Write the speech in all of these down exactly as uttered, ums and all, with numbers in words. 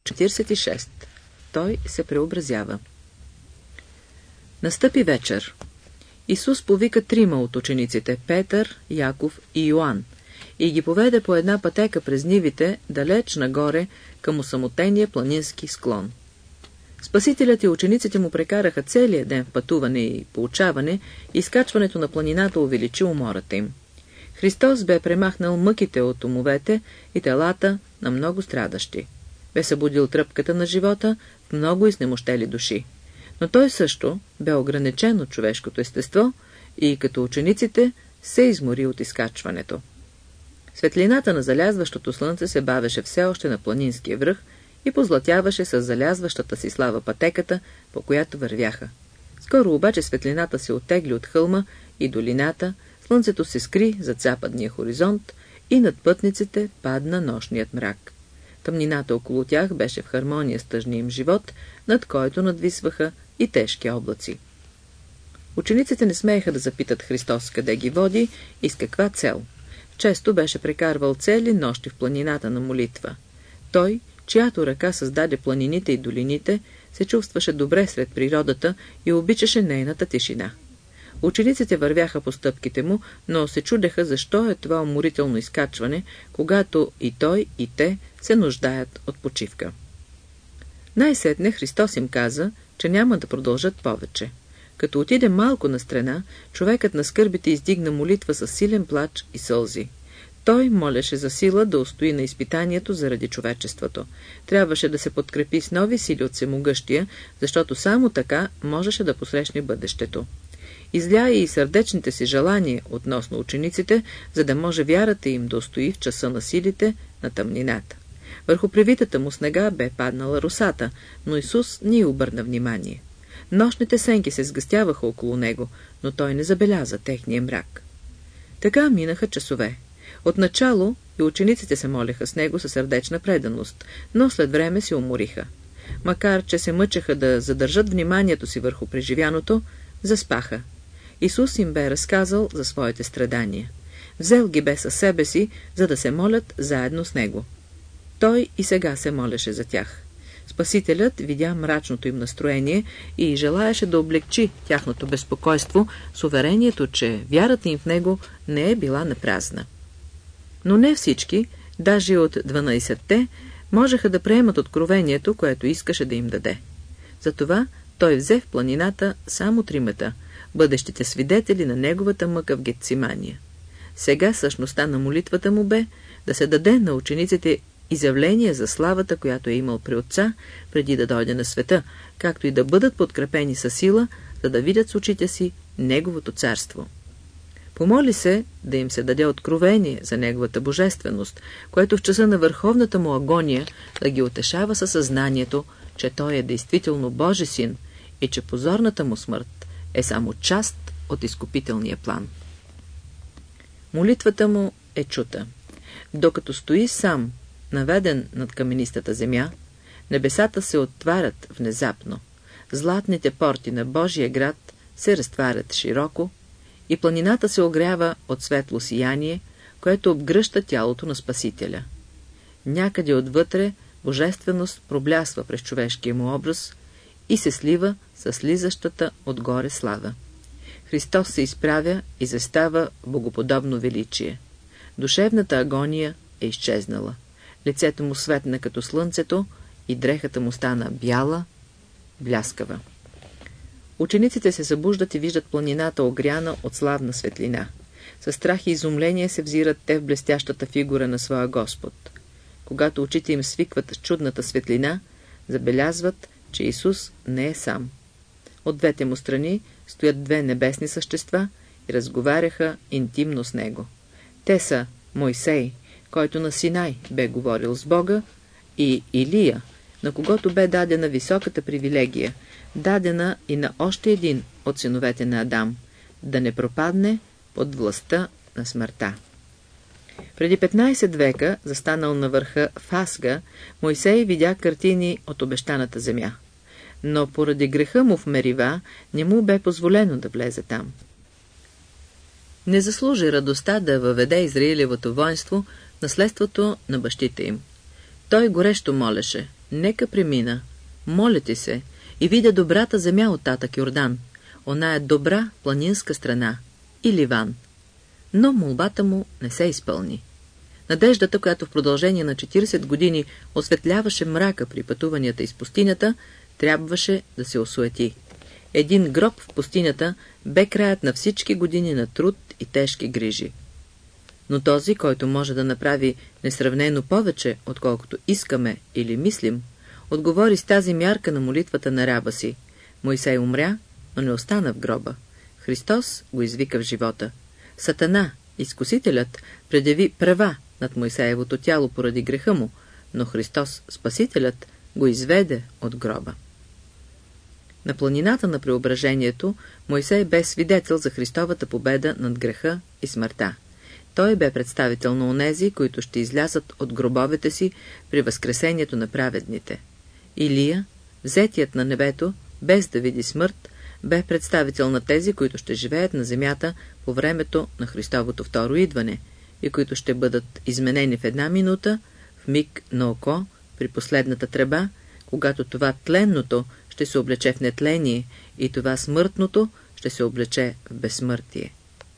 четиридесет и шест. Той се преобразява. Настъпи вечер. Исус повика трима от учениците – Петър, Яков и Йоан, и ги поведе по една пътека през нивите, далеч нагоре, към осамотения планински склон. Спасителят и учениците му прекараха целия ден в пътуване и поучаване, и скачването на планината увеличи умората им. Христос бе премахнал мъките от умовете и телата на много страдащи. Бе събудил тръпката на живота в много изнемощели души. Но той също бе ограничен от човешкото естество и, като учениците, се измори от изкачването. Светлината на залязващото слънце се бавеше все още на планинския връх и позлатяваше с залязващата си слава пътеката, по която вървяха. Скоро обаче светлината се оттегли от хълма и долината, слънцето се скри зад западния хоризонт и над пътниците падна нощният мрак. Тъмнината около тях беше в хармония с тъжния им живот, над който надвисваха и тежки облаци. Учениците не смееха да запитат Христос къде ги води и с каква цел. Често беше прекарвал цели нощи в планината на молитва. Той, чиято ръка създаде планините и долините, се чувстваше добре сред природата и обичаше нейната тишина. Учениците вървяха по стъпките му, но се чудеха защо е това уморително изкачване, когато и той, и те се нуждаят от почивка. Най-сетне Христос им каза, че няма да продължат повече. Като отиде малко настрана, човекът на скърбите издигна молитва с силен плач и сълзи. Той молеше за сила да устои на изпитанието заради човечеството. Трябваше да се подкрепи с нови сили от Всемогъщия, защото само така можеше да посрещне бъдещето. Изля и сърдечните си желания относно учениците, за да може вярата им да устои в часа на силите на тъмнината. Върху привитата му снега бе паднала росата, но Исус не й обърна внимание. Нощните сенки се сгъстяваха около него, но той не забеляза техния мрак. Така минаха часове. Отначало и учениците се молеха с него със сърдечна преданост, но след време се умориха. Макар че се мъчеха да задържат вниманието си върху преживяното, заспаха. Исус им бе разказал за своите страдания. Взел ги бе със себе си, за да се молят заедно с него. Той и сега се молеше за тях. Спасителят видя мрачното им настроение и желаеше да облегчи тяхното безпокойство с уверението, че вярата им в него не е била напразна. Но не всички, даже от дванайсетте, можеха да приемат откровението, което искаше да им даде. Затова той взе в планината само тримата, бъдещите свидетели на неговата мъка в Гетсимания. Сега същността на молитвата му бе да се даде на учениците изявление за славата, която е имал при Отца, преди да дойде на света, както и да бъдат подкрепени със сила, за да видят с очите си Неговото царство. Помоли се да им се даде откровение за Неговата божественост, което в часа на върховната му агония да ги утешава със съзнанието, че Той е действително Божи син и че позорната му смърт е само част от изкупителния план. Молитвата му е чута. Докато стои сам, наведен над каменистата земя, небесата се отварят внезапно, златните порти на Божия град се разтварят широко и планината се огрява от светло сияние, което обгръща тялото на Спасителя. Някъде отвътре божественост проблясва през човешкия му образ и се слива с слизащата отгоре слава. Христос се изправя и застава в богоподобно величие. Душевната агония е изчезнала. Лицето му светна като слънцето и дрехата му стана бяла, бляскава. Учениците се събуждат и виждат планината огряна от славна светлина. Със страх и изумление се взират те в блестящата фигура на своя Господ. Когато очите им свикват с чудната светлина, забелязват, че Исус не е сам. От двете му страни стоят две небесни същества и разговаряха интимно с него. Те са Мойсей, който на Синай бе говорил с Бога, и Илия, на когото бе дадена високата привилегия, дадена и на още един от синовете на Адам, да не пропадне под властта на смъртта. Преди петнайсет века, застанал на върха Фасга, Мойсей видя картини от обещаната земя. Но поради греха му в Мерива не му бе позволено да влезе там. Не заслужи радостта да въведе Израилевото воинство наследството на бащите им. Той горещо молеше: нека премина, моля ти се, и видя добрата земя от татък Йордан, оная добра планинска страна, и Ливан. Но молбата му не се изпълни. Надеждата, която в продължение на четиридесет години осветляваше мрака при пътуванията из пустинята, трябваше да се осуети. Един гроб в пустинята бе краят на всички години на труд и тежки грижи. Но този, който може да направи несравнено повече, отколкото искаме или мислим, отговори с тази мярка на молитвата на раба си. Мойсей умря, но не остана в гроба. Христос го извика в живота. Сатана, изкусителят, предяви права над Мойсеевото тяло поради греха му, но Христос, Спасителят, го изведе от гроба. На планината на преображението Мойсей бе свидетел за Христовата победа над греха и смъртта. Той бе представител на онези, които ще излязат от гробовете си при възкресението на праведните. Илия, взетият на небето, без да види смърт, бе представител на тези, които ще живеят на земята по времето на Христовото второ идване и които ще бъдат изменени в една минута, в миг на око, при последната тръба, когато това тленното ще се облече в нетление и това смъртното ще се облече в безсмъртие.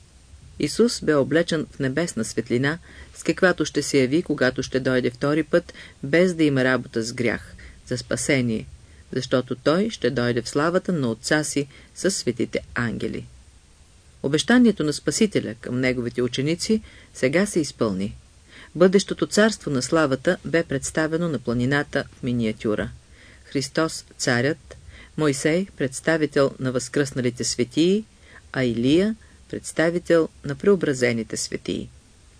Исус бе облечен в небесна светлина, с каквато ще се яви, когато ще дойде втори път, без да има работа с грях, за спасение, защото Той ще дойде в славата на Отца си със светите ангели. Обещанието на Спасителя към неговите ученици сега се изпълни. Бъдещото царство на славата бе представено на планината в миниатюра. Христос царят, Мойсей представител на възкръсналите светии, а Илия представител на преобразените светии.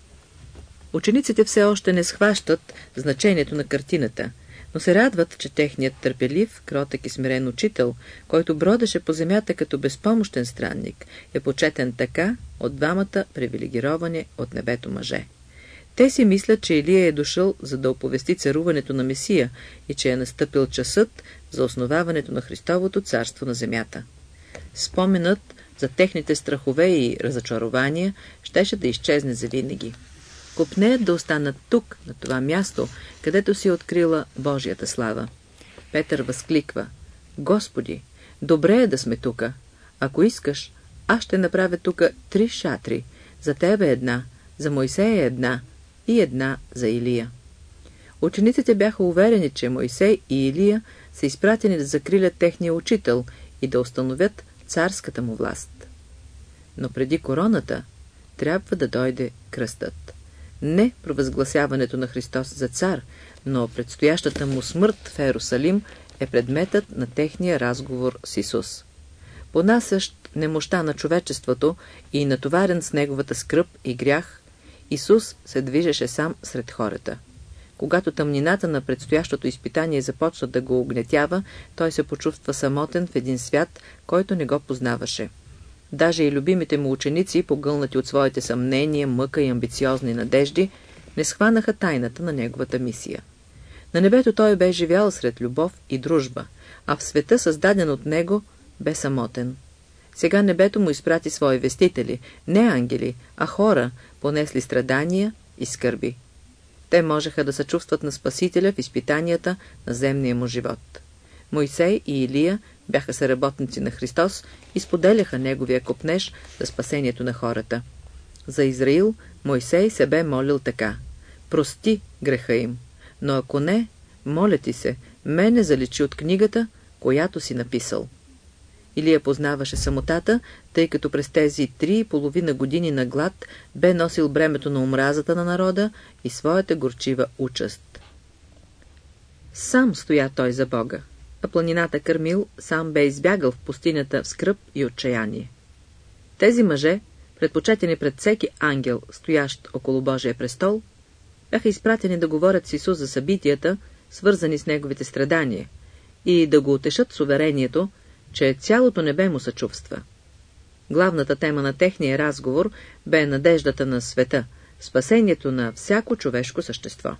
Учениците все още не схващат значението на картината, но се радват, че техният търпелив, кротък и смирен учител, който бродеше по земята като безпомощен странник, е почетен така от двамата привилегировани от небето мъже. Те си мислят, че Илия е дошъл, за да оповести царуването на Месия и че е настъпил часът за основаването на Христовото царство на земята. Споменът за техните страхове и разочарования щеше да изчезне завинаги. Копнеят да останат тук, на това място, където си открила Божията слава. Петър възкликва: Господи, добре е да сме тука. Ако искаш, аз ще направя тука три шатри. За тебе една, за Мойсея една и една за Илия. Учениците бяха уверени, че Мойсей и Илия са изпратени да закрилят техния учител и да установят царската му власт. Но преди короната трябва да дойде кръстът. Не провъзгласяването на Христос за цар, но предстоящата му смърт в Ерусалим е предметът на техния разговор с Исус. Понасящ немощта на човечеството и натоварен с неговата скръб и грях, Исус се движеше сам сред хората. Когато тъмнината на предстоящото изпитание започва да го огнетява, той се почувства самотен в един свят, който не го познаваше. Даже и любимите му ученици, погълнати от своите съмнения, мъка и амбициозни надежди, не схванаха тайната на неговата мисия. На небето той бе живял сред любов и дружба, а в света, създаден от него, бе самотен. Сега небето му изпрати свои вестители, не ангели, а хора, понесли страдания и скърби. Те можеха да съчувстват на Спасителя в изпитанията на земния му живот. Мойсей и Илия бяха съработници на Христос и споделяха неговия копнеж за спасението на хората. За Израил Мойсей се бе молил така: прости греха им, но ако не, моля ти се, мене заличи от книгата, която си написал. Илия познаваше самотата, тъй като през тези три и половина години на глад бе носил бремето на омразата на народа и своята горчива участ. Сам стоя той за Бога, а планината Кармил сам бе избягал в пустинята в скръб и отчаяние. Тези мъже, предпочетени пред всеки ангел, стоящ около Божия престол, бяха изпратени да говорят с Исус за събитията, свързани с неговите страдания, и да го утешат с уверението, че цялото небе му съчувства. Главната тема на техния разговор бе надеждата на света, спасението на всяко човешко същество.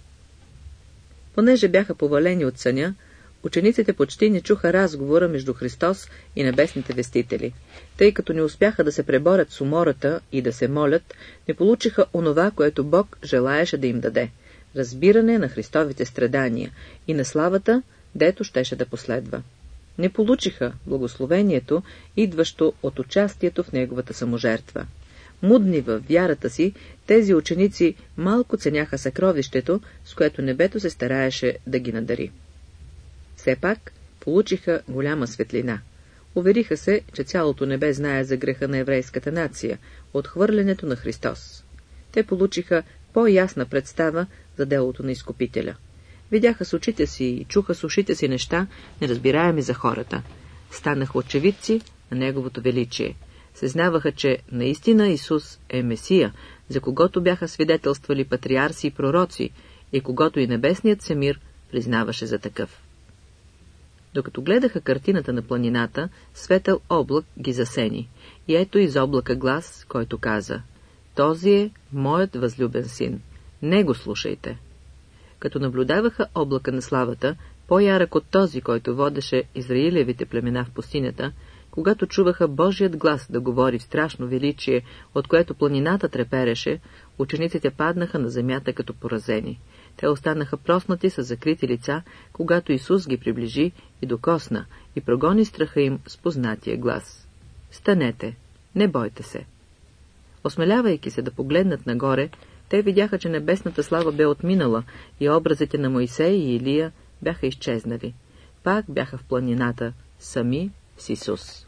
Понеже бяха повалени от съня, учениците почти не чуха разговора между Христос и небесните вестители. Тъй като не успяха да се преборят с умората и да се молят, не получиха онова, което Бог желаеше да им даде разбиране на Христовите страдания и на славата, дето щеше да последва. Не получиха благословението, идващо от участието в неговата саможертва. Мудни във вярата си, тези ученици малко ценяха съкровището, с което небето се стараеше да ги надари. Все пак получиха голяма светлина. Увериха се, че цялото небе знае за греха на еврейската нация, отхвърлянето на Христос. Те получиха по-ясна представа за делото на Изкупителя. Видяха с очите си и чуха с ушите си неща, неразбираеми за хората. Станаха очевидци на Неговото величие. Съзнаваха, че наистина Исус е Месия, за когото бяха свидетелствали патриарси и пророци, и когото и небесният Семир признаваше за такъв. Докато гледаха картината на планината, светъл облак ги засени, и ето из облака глас, който каза: „Този е моят възлюбен син, него слушайте“. Като наблюдаваха облака на славата, по-ярък от този, който водеше Израилевите племена в пустинята, когато чуваха Божият глас да говори в страшно величие, от което планината трепереше, учениците паднаха на земята като поразени. Те останаха проснати с закрити лица, когато Исус ги приближи и докосна, и прогони страха им с познатия глас: „Станете, не бойте се“. Осмелявайки се да погледнат нагоре, те видяха, че небесната слава бе отминала и образите на Моисей и Илия бяха изчезнали. Пак бяха в планината, сами с Исус.